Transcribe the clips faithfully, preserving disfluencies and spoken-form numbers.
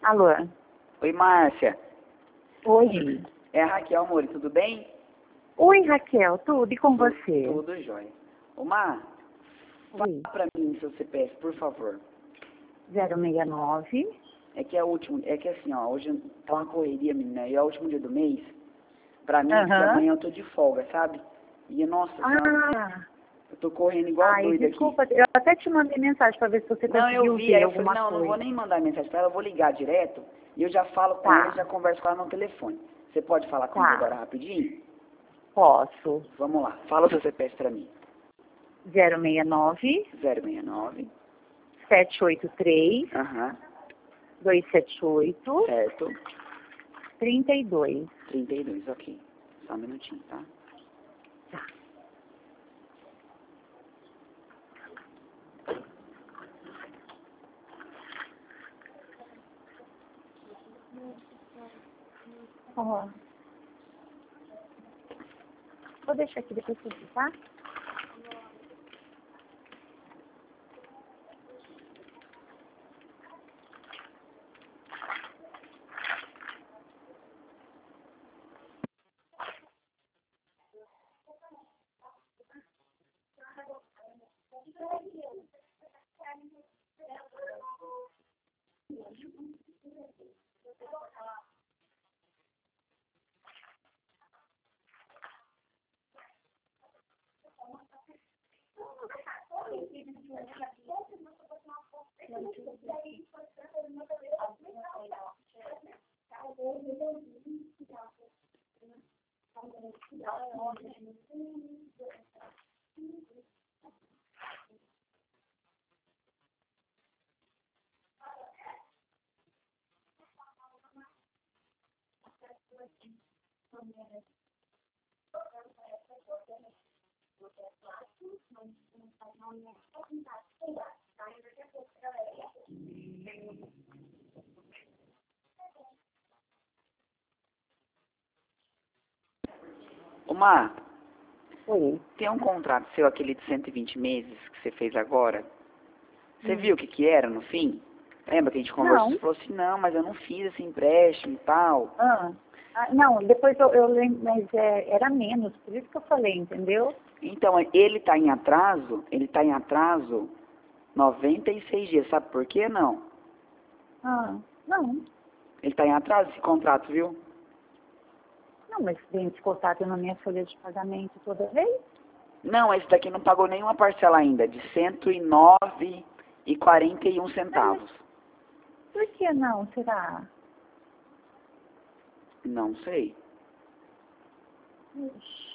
Alô? Oi, Márcia. Oi. É a Raquel, amor, tudo bem? Oi, Raquel, tudo e com Tudo, você? tudo jóia. Ô, Mar, Oi. fala pra mim seu C P F, por favor. zero seis nove. É que é o último, é que assim, ó, hoje tá uma correria, menina, e é o último dia do mês. Pra mim, porque Aham. amanhã eu tô de folga, sabe? E, nossa senhora, Ah, eu tô correndo igual ai, doida desculpa, aqui. eu até te mandei mensagem pra ver se você Não, eu conseguiu vi, ver aí eu falei, alguma não, não vou coisa. nem mandar mensagem pra ela, eu vou ligar direto e eu já falo com ela e Tá, já converso com ela no telefone. Você pode falar comigo agora tá, rapidinho? posso. Vamos lá, fala o seu C P F pra mim. zero seis nove, zero seis nove, sete oito três, aham, dois sete oito, certo, trinta e dois. trinta e dois, ok. Só um minutinho, tá? Tá. Ó. Vou deixar aqui depois você, tá? Ô, Mar, Oi. tem um contrato seu, aquele de cento e vinte meses que você fez agora. Você Hum. viu o que que era no fim? Lembra que a gente conversou? Não. Você falou assim, não, mas eu não fiz esse empréstimo e tal. Ah, ah, não, depois eu, eu lembro, mas é, era menos, por isso que eu falei, entendeu? Então, ele tá em atraso, ele tá em atraso noventa e seis dias. Sabe por quê? Não. Ah, não. Ele tá em atraso esse contrato, viu? Não, mas vem descontado na minha folha de pagamento toda vez? Não, esse daqui não pagou nenhuma parcela ainda, de cento e nove e quarenta e um Ah, mas centavos. por que não, será? Não sei. Ixi.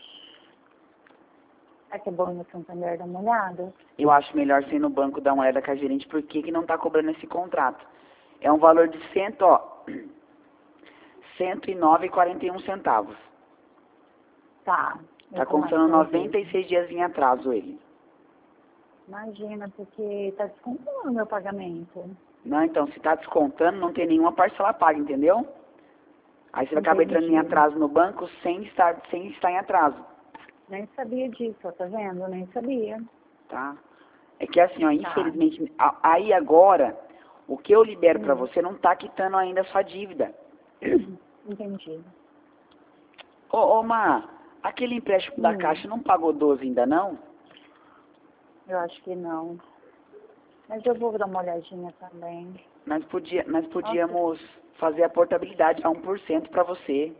É que é bom no Santander dar uma olhada? Eu acho melhor ser no banco dar uma olhada com a gerente, por que que não está cobrando esse contrato. É um valor de cento, ó, cento e nove e quarenta e um centavos. Tá. Tá Eu vou constando marcar noventa e seis dias em atraso ele. Imagina, porque tá descontando o meu pagamento. Não, então, se tá descontando, não tem nenhuma parcela paga, entendeu? Aí você acaba entrando em Entendi. atraso no banco sem estar, sem estar em atraso, Nem sabia disso, ó, tá vendo? Nem sabia. tá? É que assim, ó, Tá. infelizmente, a- aí agora, o que eu libero pra Hum. você não tá quitando ainda a sua dívida. Entendi. Ô, ô Má, aquele empréstimo da Hum. Caixa não pagou doze ainda não? Eu acho que não. Mas eu vou dar uma olhadinha também. Nós, podia, nós Nossa, podíamos fazer a portabilidade a um por cento pra você.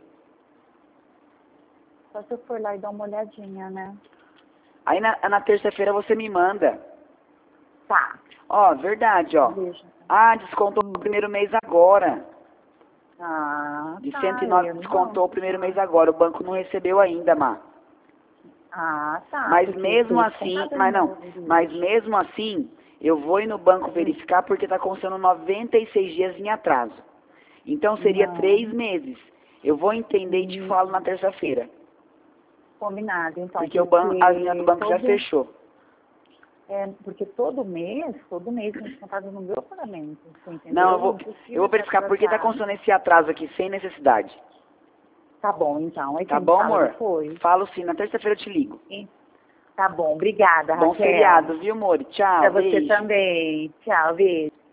só se eu for lá e dar uma olhadinha, né? Aí na, na terça-feira você me manda. Tá. Ó, verdade, ó. Veja. Ah, descontou o primeiro mês agora. Ah, De tá. cento e nove Eu não descontou o primeiro mês agora. O banco não recebeu ainda, Má. Ah, tá. Mas Porque mesmo foi assim, descontado mas no não, meu mas bicho. mesmo assim, eu vou ir no banco verificar porque está constando noventa e seis dias em atraso. Então seria três Não. meses. Eu vou entender e te Hum, falo na terça-feira. Combinado, então. Porque o banco, a linha do Porque banco já todo, fechou. é, porque todo mês, todo mês tem descontado no meu pagamento. Você entendeu? Não, eu vou, eu Impossível vou de verificar porque está atrasar. constando esse atraso aqui sem necessidade. Tá bom, então. Aí Tá você me bom, fala amor? depois. Falo sim, na terça-feira eu te ligo. Hein? Tá bom. Obrigada, Bom Raquel. feriado, viu, amor? Tchau, Pra você beijo. também. Tchau, beijo.